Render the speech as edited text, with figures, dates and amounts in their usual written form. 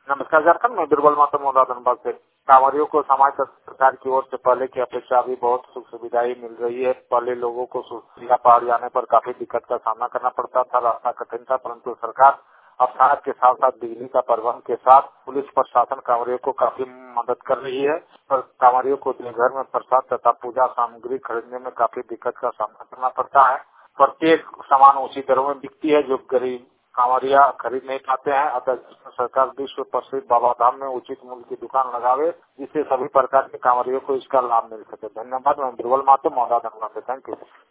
नमस्कार झारखंड में दुर्बल माता मोहदा धनबाद से। कांवरियों को समाज सरकार की ओर से पहले की अपेक्षा अभी बहुत सुख सुविधाएं मिल रही है। पहले लोगों को सुरक्षा पहाड़ जाने पर काफी दिक्कत का सामना करना पड़ता था, रास्ता कठिन था, परंतु सरकार अब सड़क के साथ साथ बिजली का प्रबंध के साथ पुलिस प्रशासन कांवरियों को काफी मदद कर रही है। और कांवरियों को अपने घर में प्रसाद तथा पूजा सामग्री खरीदने में काफी दिक्कत का सामना करना पड़ता है। प्रत्येक सामान उसी दरों में बिकती है जो गरीब कांवरिया खरीद नहीं पाते हैं। अतः सरकार विश्व प्रसिद्ध बाबा धाम में उचित मूल्य की दुकान लगावे, जिससे सभी प्रकार के कांवरियों को इसका लाभ मिल सके। धन्यवाद। मैं दुर्बल मातो मोहदा धनबाद से। Thank you.